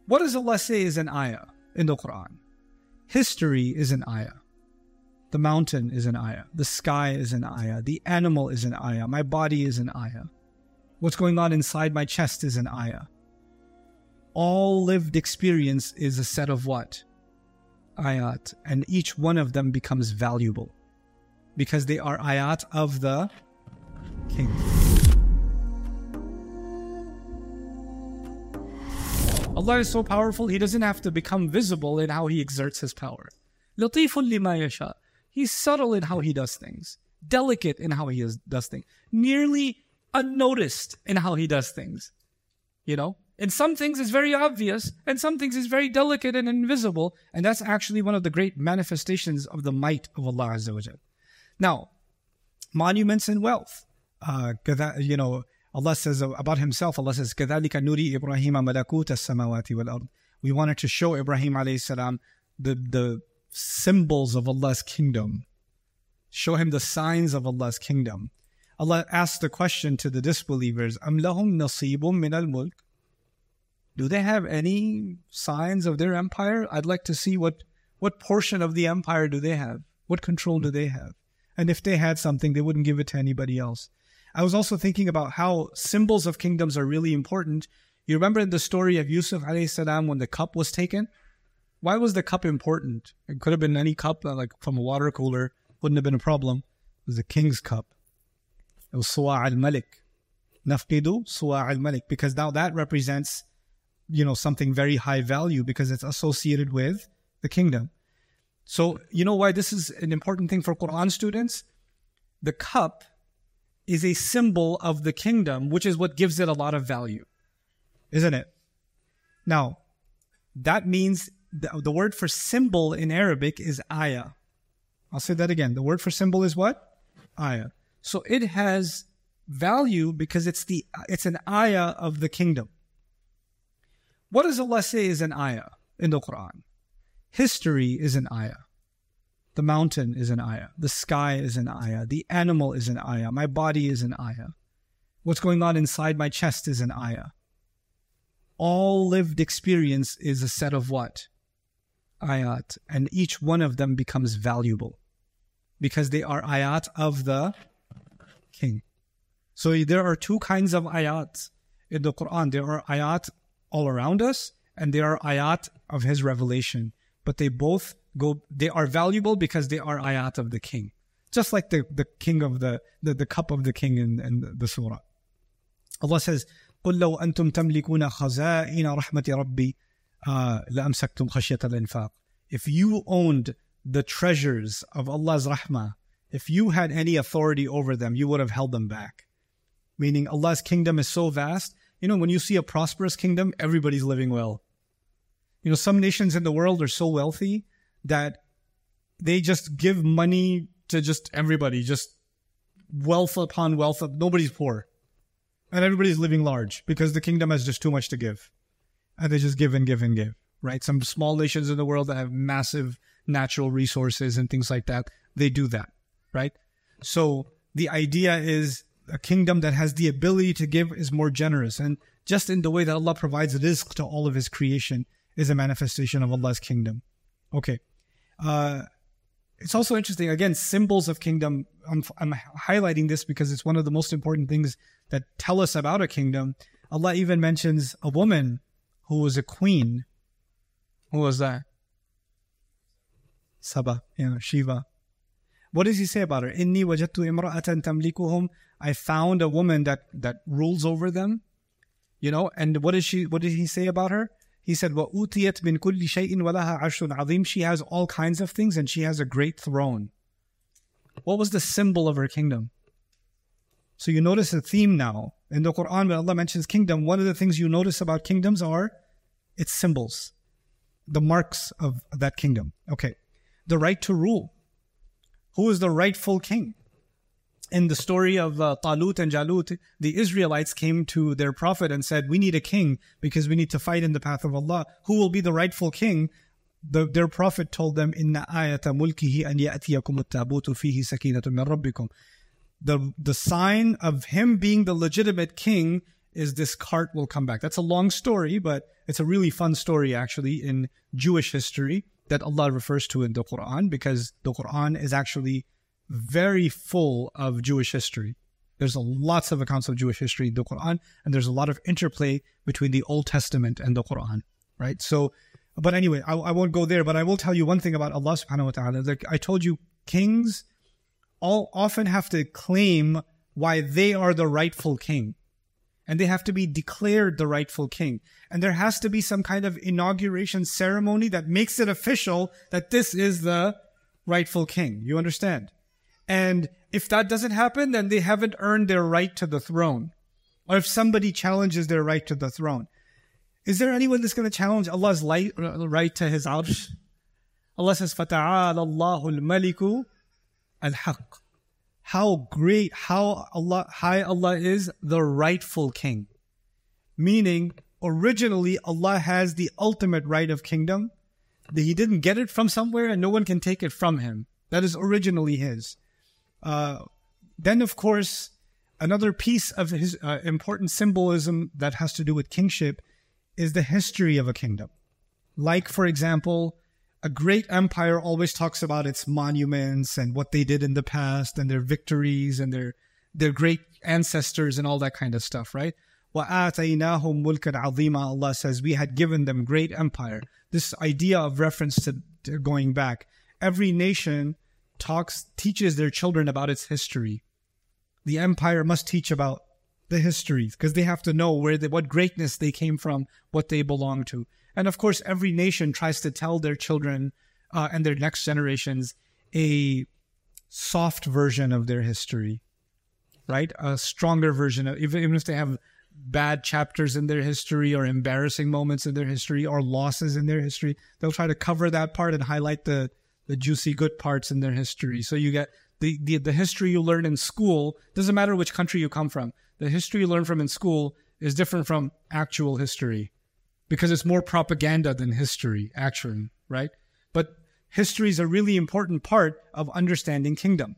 What does Allah say is an ayah in the Quran? History is an ayah. The mountain is an ayah. The sky is an ayah. The animal is an ayah. My body is an ayah. What's going on inside my chest is an ayah. All lived experience is a set of what? Ayat. And each one of them becomes valuable because they are ayat of the King. Allah is so powerful, He doesn't have to become visible in how He exerts His power. Latifun lima yasha. He's subtle in how He does things. Delicate in how He does things. Nearly unnoticed in how He does things. You know? And some things is very obvious, and some things is very delicate and invisible. And that's actually one of the great manifestations of the might of Allah Azza wa Jal. Now, monuments and wealth. You know, Allah says about Himself, Allah says, كَذَلِكَ نُرِي إِبْرَاهِيمَ مَلَكُوتَ السَّمَاوَاتِ وَالْأَرْضِ. We wanted to show Ibrahim alayhi salam the symbols of Allah's kingdom. Show him the signs of Allah's kingdom. Allah asked the question to the disbelievers, أَمْ لَهُمْ نَصِيبٌ مِنَ الْمُلْكِ. Do they have any signs of their empire? I'd like to see what portion of the empire do they have? What control do they have? And if they had something, they wouldn't give it to anybody else. I was also thinking about how symbols of kingdoms are really important. You remember in the story of Yusuf alayhi salam when the cup was taken? Why was the cup important? It could have been any cup, like from a water cooler. Wouldn't have been a problem. It was the king's cup. It was Suwa' al-Malik. Nafqidu Suwa' al-Malik. Because now that represents, you know, something very high value because it's associated with the kingdom. So, you know why this is an important thing for Quran students? The cup is a symbol of the kingdom, which is what gives it a lot of value. Isn't it? Now, that means the word for symbol in Arabic is ayah. I'll say that again. The word for symbol is what? Ayah. So it has value because it's an ayah of the kingdom. What does Allah say is an ayah in the Quran? History is an ayah. The mountain is an ayah. The sky is an ayah. The animal is an ayah. My body is an ayah. What's going on inside my chest is an ayah. All lived experience is a set of what? Ayat. And each one of them becomes valuable because they are ayat of the King. So there are two kinds of ayat in the Quran. There are ayat all around us and there are ayat of His revelation. But they are valuable because they are ayat of the King. Just like the king of the cup of the King in the surah. Allah says, قُلْ لَوْ أَنْتُمْ تَمْلِكُونَ خَزَائِنَ رَحْمَةِ رَبِّي لَأَمْسَكْتُمْ خَشْيَةَ الْإِنفَاقِ. If you owned the treasures of Allah's rahmah, if you had any authority over them, you would have held them back. Meaning Allah's kingdom is so vast. You know, when you see a prosperous kingdom, everybody's living well. You know, some nations in the world are so wealthy that they just give money to just everybody, just wealth upon wealth. Nobody's poor. And everybody's living large because the kingdom has just too much to give. And they just give and give and give, right? Some small nations in the world that have massive natural resources and things like that, they do that, right? So the idea is a kingdom that has the ability to give is more generous. And just in the way that Allah provides rizq to all of His creation is a manifestation of Allah's kingdom. Okay. It's also interesting, again, symbols of kingdom. I'm highlighting this because it's one of the most important things that tell us about a kingdom. Allah even mentions a woman who was a queen. Who was that? Saba, Shiva. What does He say about her? Inni wajadtu imra'atan tamlikuhum. I found a woman that rules over them. You know, and what did He say about her? He said, وَأُوتِيَتْ مِنْ كُلِّ شَيْءٍ وَلَهَا عَرْشٌ عَظِيمٌ. She has all kinds of things and she has a great throne. What was the symbol of her kingdom? So you notice a theme now. In the Quran, when Allah mentions kingdom, one of the things you notice about kingdoms are its symbols, the marks of that kingdom. Okay. The right to rule. Who is the rightful king? In the story of Talut and Jalut, the Israelites came to their prophet and said, we need a king because we need to fight in the path of Allah. Who will be the rightful king? Their prophet told them, Inna ayata mulkihi an ya'tiyakum at-tabutu fihi sakinatun min rabbikum. The sign of Him being the legitimate king is this cart will come back. That's a long story, but it's a really fun story actually in Jewish history that Allah refers to in the Quran, because the Quran is actually very full of Jewish history. There's lots of accounts of Jewish history in the Quran, and there's a lot of interplay between the Old Testament and the Quran, right? So, but anyway, I won't go there, but I will tell you one thing about Allah subhanahu wa ta'ala. Like I told you, kings all often have to claim why they are the rightful king. And they have to be declared the rightful king. And there has to be some kind of inauguration ceremony that makes it official that this is the rightful king. You understand? And if that doesn't happen, then they haven't earned their right to the throne. Or if somebody challenges their right to the throne. Is there anyone that's going to challenge Allah's right to His arsh? Allah says, فَتَعَالَ اللَّهُ الْمَلِكُ الْحَقِّ. How great, how high Allah is, the rightful king. Meaning, originally, Allah has the ultimate right of kingdom. He didn't get it from somewhere and no one can take it from Him. That is originally His. Then, of course, another piece of His important symbolism that has to do with kingship is the history of a kingdom. Like, for example, a great empire always talks about its monuments and what they did in the past and their victories and their great ancestors and all that kind of stuff, right? وَآتَيْنَاهُمْ مُلْكًا عَظِيمًا. Allah says, we had given them great empire. This idea of reference to going back. Every nation teaches their children about its history. The empire must teach about the history because they have to know what greatness they came from, what they belong to. And of course, every nation tries to tell their children and their next generations a soft version of their history, right? A stronger version of, even if they have bad chapters in their history or embarrassing moments in their history or losses in their history, they'll try to cover that part and highlight the juicy good parts in their history. So you get the history you learn in school, doesn't matter which country you come from. The history you learn from in school is different from actual history because it's more propaganda than history, actually, right? But history is a really important part of understanding kingdom.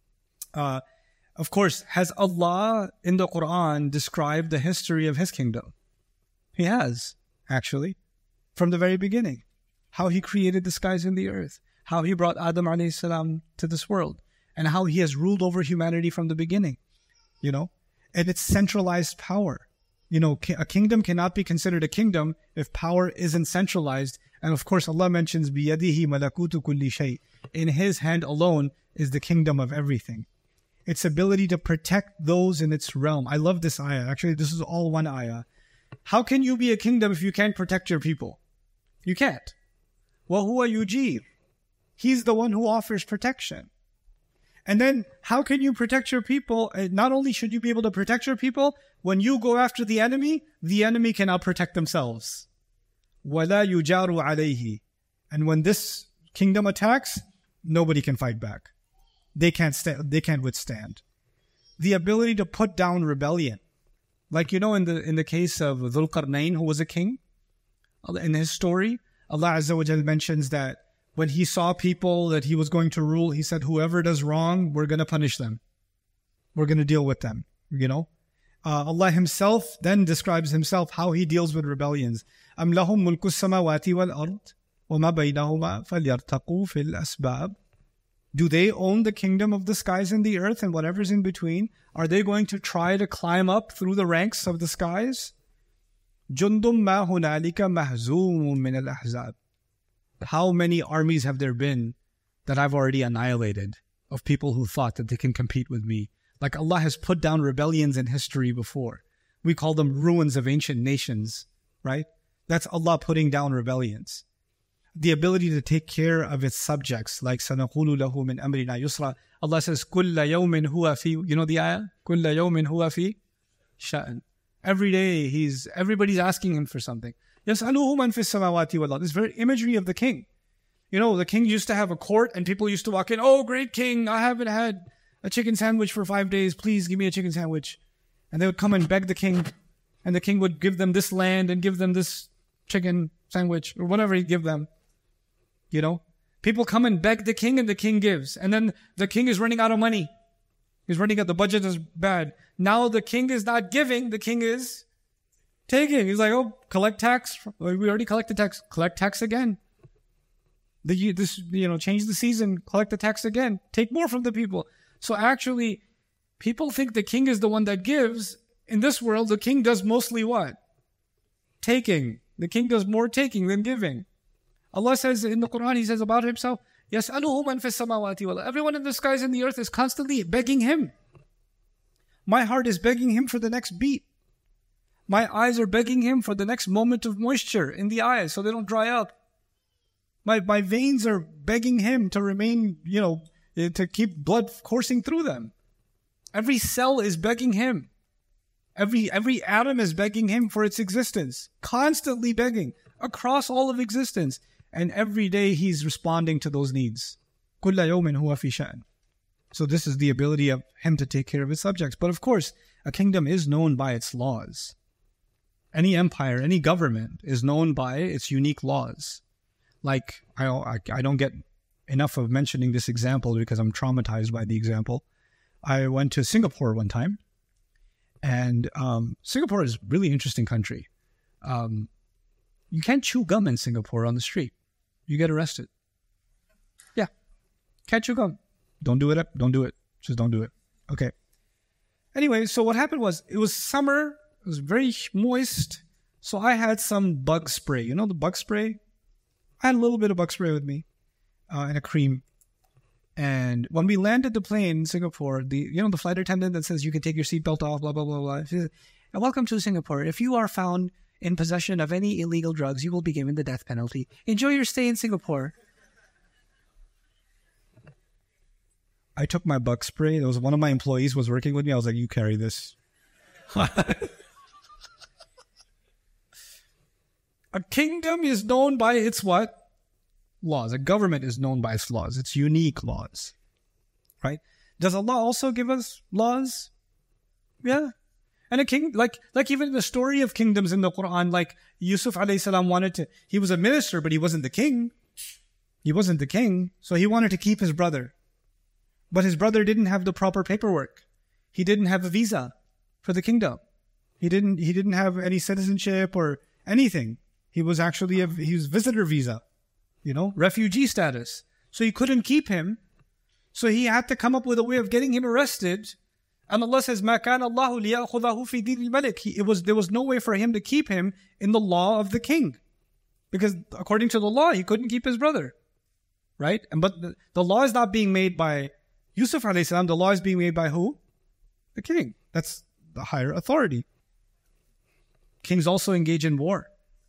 Of course, has Allah in the Quran described the history of His kingdom? He has, actually, from the very beginning. How He created the skies and the earth, how He brought Adam alayhi salam to this world, and how He has ruled over humanity from the beginning, and its centralized power. A kingdom cannot be considered a kingdom if power isn't centralized. And of course, Allah mentions, بِيَدِهِ مَلَكُوتُ كُلِّ شَيْءٍ. In His hand alone is the kingdom of everything. Its ability to protect those in its realm. I love this ayah. Actually, this is all one ayah. How can you be a kingdom if you can't protect your people? You can't. وَهُوَ يُجِيرُ. He's the one who offers protection. And then, how can you protect your people? Not only should you be able to protect your people, when you go after the enemy cannot protect themselves. وَلَا يُجَارُ عَلَيْهِ. And when this kingdom attacks, nobody can fight back. They can't withstand. The ability to put down rebellion. Like, in the case of Dhul Qarnayn, who was a king, in his story, Allah Azza wa Jal mentions that when he saw people that he was going to rule, he said, whoever does wrong, we're going to punish them. We're going to deal with them, Allah Himself then describes Himself how He deals with rebellions. أَمْ لَهُمْ مُلْكُ السَّمَاوَاتِ وَالْأَرْضِ وَمَا بَيْنَهُمَا فَلْيَرْتَقُوا فِي الْأَسْبَابِ. Do they own the kingdom of the skies and the earth and whatever's in between? Are they going to try to climb up through the ranks of the skies? جُنْدٌ مَا هُنَالِكَ مَهْزُومٌ مِنَ الْأَحْزَابِ. How many armies have there been that I've already annihilated of people who thought that they can compete with me? Like Allah has put down rebellions in history before. We call them ruins of ancient nations, right? That's Allah putting down rebellions. The ability to take care of its subjects, like سَنَقُولُ لَهُ مِنْ أَمْرِنَا يُسْرًا. Allah says, كُلَّ يَوْمٍ هُوَ فِي, the ayah? كُلَّ يَوْمٍ هُوَ فِي شَأْنٍ. Every day, everybody's asking Him for something. يَسْأَلُهُ مَنْ فِي السَّمَاوَاتِ وَالْأَرْضِ. This very imagery of the king. The king used to have a court and people used to walk in, oh, great king, I haven't had a chicken sandwich for 5 days. Please give me a chicken sandwich. And they would come and beg the king. And the king would give them this land and give them this chicken sandwich or whatever he'd give them. People come and beg the king and the king gives. And then the king is running out of money. He's running out. The budget is bad. Now the king is not giving, the king is taking. He's like, oh, collect tax. We already collected tax. Collect tax again. Change the season, collect the tax again. Take more from the people. So actually, people think the king is the one that gives. In this world, the king does mostly what? Taking. The king does more taking than giving. Allah says in the Quran, He says about Himself, يَسْأَلُهُ مَنْ فِي السَّمَاوَاتِ وَالْأَرْضِ. Everyone in the skies and the earth is constantly begging Him. My heart is begging Him for the next beat. My eyes are begging Him for the next moment of moisture in the eyes so they don't dry up. My veins are begging Him to remain, to keep blood coursing through them. Every cell is begging Him. Every atom is begging Him for its existence. Constantly begging across all of existence. And every day He's responding to those needs. كُلَّ يَوْمٍ هُوَ فِي شَأْنٍ. So this is the ability of Him to take care of His subjects. But of course, a kingdom is known by its laws. Any empire, any government is known by its unique laws. Like, I don't get enough of mentioning this example because I'm traumatized by the example. I went to Singapore one time. And Singapore is a really interesting country. You can't chew gum in Singapore on the street. You get arrested. Yeah. Can't chew gum. Don't do it. Don't do it. Just don't do it. Okay. Anyway, so what happened was, it was summer. It was very moist. So I had some bug spray. You know the bug spray? I had a little bit of bug spray with me and a cream. And when we landed the plane in Singapore, the flight attendant that says you can take your seatbelt off, blah, blah, blah, blah. She said, welcome to Singapore. If you are found in possession of any illegal drugs, you will be given the death penalty. Enjoy your stay in Singapore. I took my bug spray. There was one of my employees was working with me. I was like, you carry this. A kingdom is known by its what? Laws. A government is known by its laws. Its unique laws. Right? Does Allah also give us laws? Yeah. And a king, like even the story of kingdoms in the Quran, like Yusuf alayhi salam he was a minister, but he wasn't the king. He wasn't the king. So he wanted to keep his brother. But his brother didn't have the proper paperwork. He didn't have a visa for the kingdom. He didn't have any citizenship or anything. He was actually he was visitor visa, refugee status. So he couldn't keep him. So he had to come up with a way of getting him arrested. And Allah says, مَا كَانَ اللَّهُ لِيَأْخُذَهُ فِي دِينِ الْمَلِكِ. There was no way for Him to keep him in the law of the king. Because according to the law, he couldn't keep his brother. Right? But the law is not being made by Yusuf alayhi salam. The law is being made by who? The king. That's the higher authority. Kings also engage in war.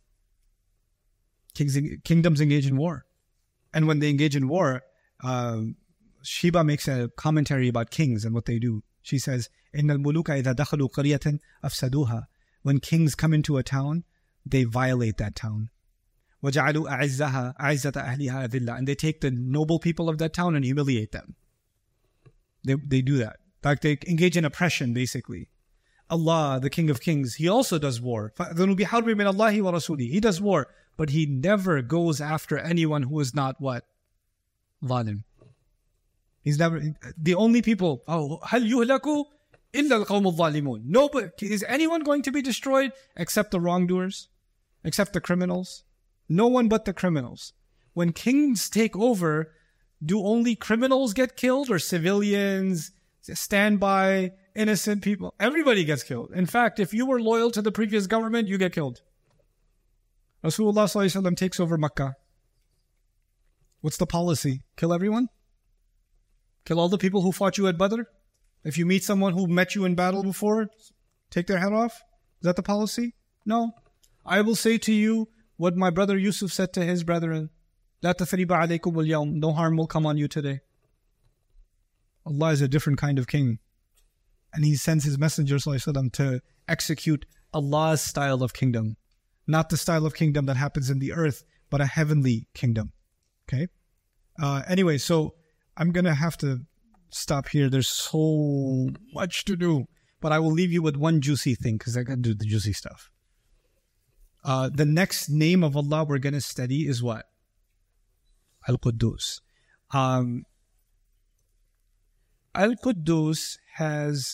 Kingdoms engage in war. And when they engage in war, Sheba makes a commentary about kings and what they do. She says, إِنَّ الْمُلُوكَ إِذَا دَخَلُوا قَرْيَةً أَفْسَدُوهَا. When kings come into a town, they violate that town. وَجَعَلُوا أَعِزَّةَ أَهْلِهَا أَذِلَّةً. And they take the noble people of that town and humiliate them. They do that. In fact, they engage in oppression, basically. Allah, the King of Kings, He also does war. فَأَذَنُوا بِحَرْبٍ مِّنَ اللَّهِ وَرَسُولِهِ. He does war, but He never goes after anyone who is not what? Zalim. He's never, the only people, هَلْ يُهْلَكُوا إِلَّا الْقَوْمُ الظَّالِمُونَ. Nobody, is anyone going to be destroyed except the wrongdoers? Except the criminals? No one but the criminals. When kings take over, do only criminals get killed or civilians, standby, innocent people? Everybody gets killed. In fact, if you were loyal to the previous government, you get killed. Rasulullah ﷺ takes over Makkah. What's the policy? Kill everyone? Kill all the people who fought you at Badr? If you meet someone who met you in battle before, take their head off? Is that the policy? No. I will say to you what my brother Yusuf said to his brethren. لا تثريب عليكم اليوم. No harm will come on you today. Allah is a different kind of king. And He sends His Messenger ﷺ to execute Allah's style of kingdom. Not the style of kingdom that happens in the earth, but a heavenly kingdom. Okay? Anyway, so I'm going to have to stop here. There's so much to do. But I will leave you with one juicy thing because I got to do the juicy stuff. The next name of Allah we're going to study is what? Al-Quddus. Al-Quddus has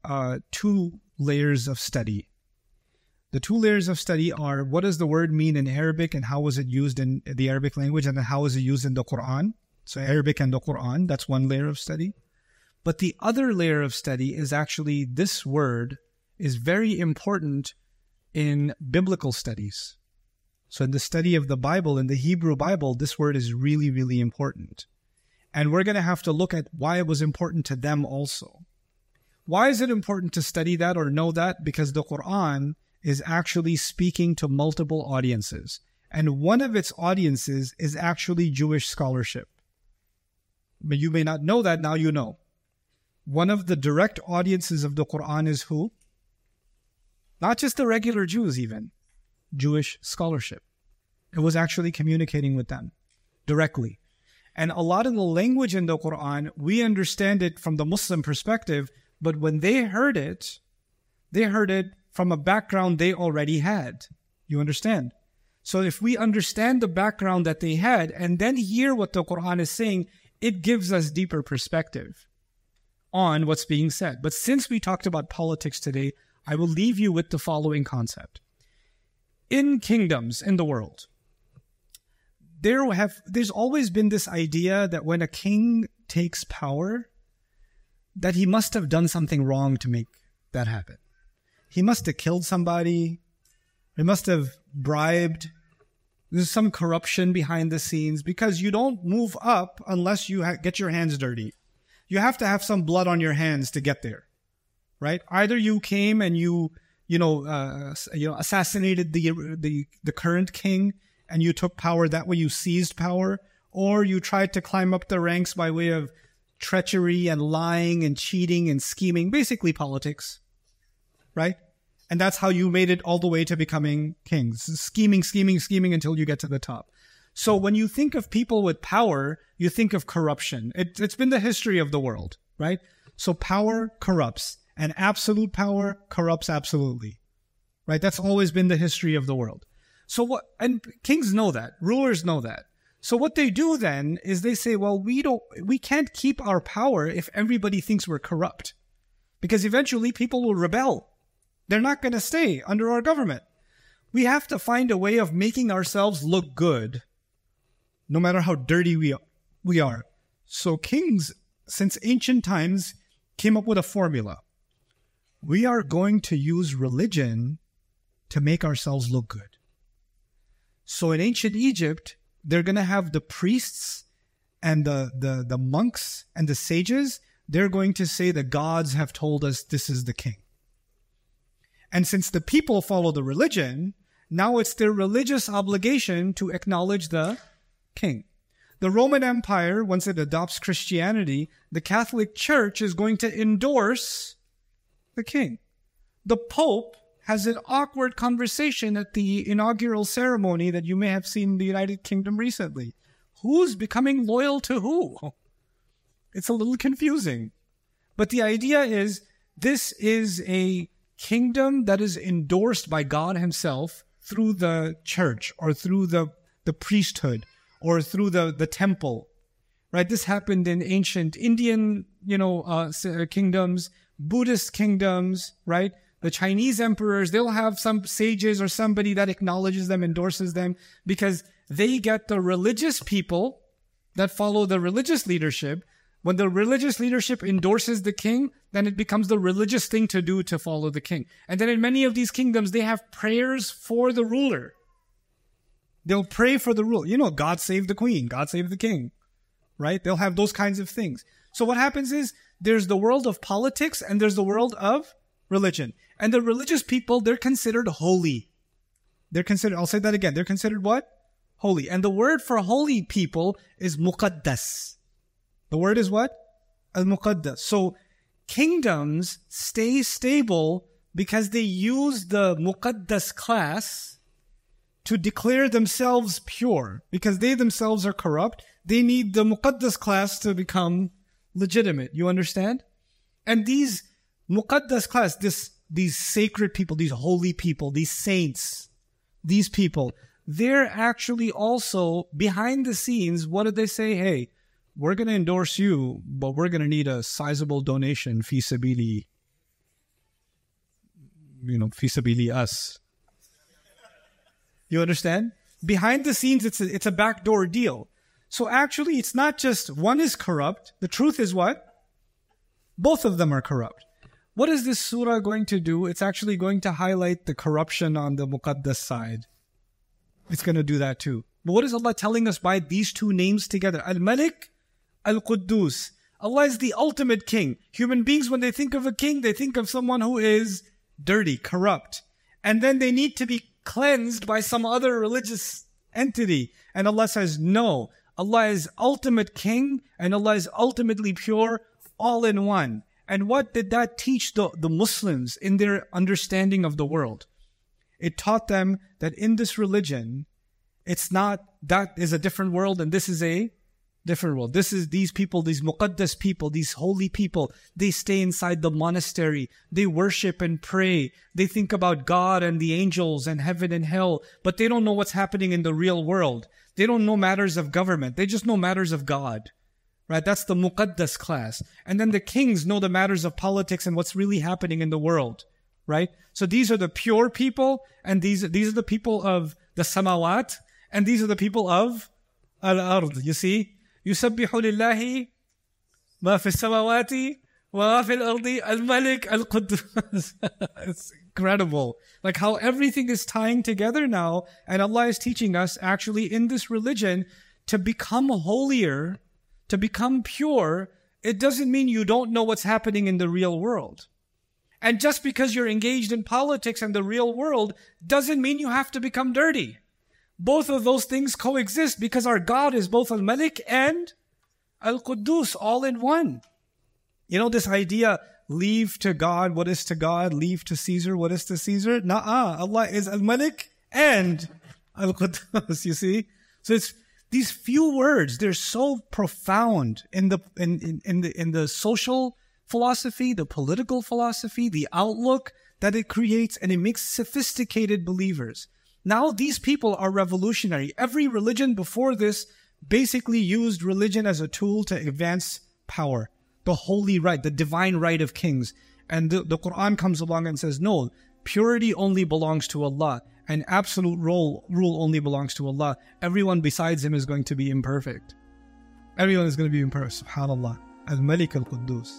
two layers of study. The two layers of study are, what does the word mean in Arabic and how was it used in the Arabic language, and then how is it used in the Quran? So Arabic and the Quran, that's one layer of study. But the other layer of study is actually, this word is very important in biblical studies. So in the study of the Bible, in the Hebrew Bible, this word is really, really important. And we're going to have to look at why it was important to them also. Why is it important to study that or know that? Because the Quran is actually speaking to multiple audiences. And one of its audiences is actually Jewish scholarship. But you may not know that, now you know. One of the direct audiences of the Quran is who? Not just the regular Jews even. Jewish scholarship. It was actually communicating with them directly. And a lot of the language in the Quran, we understand it from the Muslim perspective, but when they heard it from a background they already had. You understand? So if we understand the background that they had and then hear what the Quran is saying, it gives us deeper perspective on what's being said. But since we talked about politics today, I will leave you with the following concept. In kingdoms in the world, there's always been this idea that when a king takes power, that he must have done something wrong to make that happen. He must have killed somebody. He must have bribed. There's some corruption behind the scenes, because you don't move up unless you get your hands dirty. You have to have some blood on your hands to get there, right? Either you came and you assassinated the current king and you took power, that way you seized power, or you tried to climb up the ranks by way of treachery and lying and cheating and scheming, basically politics, right? And that's how you made it all the way to becoming kings, scheming until you get to the top. So when you think of people with power, you think of corruption. It's been the history of the world, right? So power corrupts, and absolute power corrupts absolutely, right? That's always been the history of the world. So what? And kings know that, rulers know that. So what they do then is they say, well, we can't keep our power if everybody thinks we're corrupt, because eventually people will rebel. They're not going to stay under our government. We have to find a way of making ourselves look good, no matter how dirty we are. So kings, since ancient times, came up with a formula. We are going to use religion to make ourselves look good. So in ancient Egypt, they're going to have the priests and the monks and the sages. They're going to say the gods have told us this is the king. And since the people follow the religion, now it's their religious obligation to acknowledge the king. The Roman Empire, once it adopts Christianity, the Catholic Church is going to endorse the king. The Pope has an awkward conversation at the inaugural ceremony that you may have seen in the United Kingdom recently. Who's becoming loyal to who? It's a little confusing. But the idea is, this is a kingdom that is endorsed by God himself through the church or through the priesthood or through the temple, right? This happened in ancient Indian, kingdoms, Buddhist kingdoms, right? The Chinese emperors, they'll have some sages or somebody that acknowledges them, endorses them, because they get the religious people that follow the religious leadership. When the religious leadership endorses the king, then it becomes the religious thing to do to follow the king. And then in many of these kingdoms, they have prayers for the ruler. They'll pray for the ruler. God save the queen, God save the king, right? They'll have those kinds of things. So what happens is, there's the world of politics and there's the world of religion. And the religious people, they're considered holy. I'll say that again. They're considered what? Holy. And the word for holy people is muqaddas. The word is what? Al-Muqaddas. So kingdoms stay stable because they use the Muqaddas class to declare themselves pure. Because they themselves are corrupt, they need the Muqaddas class to become legitimate. You understand? And these Muqaddas class, these sacred people, these holy people, these saints, these people, they're actually also behind the scenes. What did they say? Hey, we're going to endorse you, but we're going to need a sizable donation, fi sabili. fi sabili us. You understand? Behind the scenes, it's a backdoor deal. So actually, it's not just one is corrupt. The truth is what? Both of them are corrupt. What is this surah going to do? It's actually going to highlight the corruption on the Muqaddas side. It's going to do that too. But what is Allah telling us by these two names together? Al-Malik, Al-Quddus. Allah is the ultimate king. Human beings, when they think of a king, they think of someone who is dirty, corrupt. And then they need to be cleansed by some other religious entity. And Allah says, no. Allah is ultimate king and Allah is ultimately pure, all in one. And what did that teach the Muslims in their understanding of the world? It taught them that in this religion, it's not that is a different world and this is a different world. This is these people, these Muqaddas people, these holy people. They stay inside the monastery. They worship and pray. They think about God and the angels and heaven and hell, but they don't know what's happening in the real world. They don't know matters of government. They just know matters of God. Right? That's the Muqaddas class. And then the kings know the matters of politics and what's really happening in the world. Right? So these are the pure people, and these are the people of the samawat, and these are the people of al-ard. You see? يُسَبِّحُ لِلَّهِ مَا فِي السَّمَوَاتِ وَمَا فِي الْأَرْضِ الْمَلِكِ الْقُدُّوسِ. It's incredible. Like how everything is tying together now, and Allah is teaching us actually in this religion to become holier, to become pure. It doesn't mean you don't know what's happening in the real world. And just because you're engaged in politics and the real world doesn't mean you have to become dirty. Both of those things coexist because our God is both Al-Malik and Al-Quddus, all in one. You know this idea, leave to God what is to God, leave to Caesar what is to Caesar? Nuh-uh. Allah is Al-Malik and Al-Quddus, you see? So it's these few words, they're so profound in the social philosophy, the political philosophy, the outlook that it creates, and it makes sophisticated believers. Now these people are revolutionary. Every religion before this basically used religion as a tool to advance power, the holy right, the divine right of kings. And the Quran comes along and says, no, purity only belongs to Allah, and absolute rule only belongs to Allah. Everyone besides him is going to be imperfect. Everyone is going to be imperfect. SubhanAllah. Al-Malik Al-Quddus.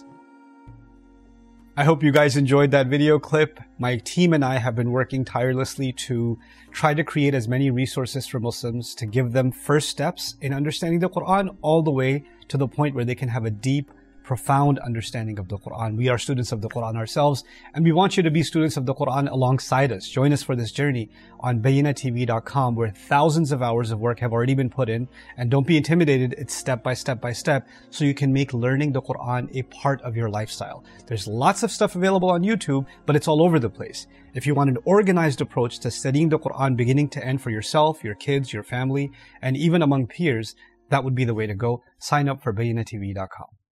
I hope you guys enjoyed that video clip. My team and I have been working tirelessly to try to create as many resources for Muslims to give them first steps in understanding the Quran all the way to the point where they can have a deep, profound understanding of the Quran. We are students of the Quran ourselves, and we want you to be students of the Quran alongside us. Join us for this journey on BayyinahTV.com, where thousands of hours of work have already been put in. And don't be intimidated, it's step by step by step, so you can make learning the Quran a part of your lifestyle. There's lots of stuff available on YouTube, but it's all over the place. If you want an organized approach to studying the Quran beginning to end for yourself, your kids, your family, and even among peers, that would be the way to go. Sign up for BayyinahTV.com.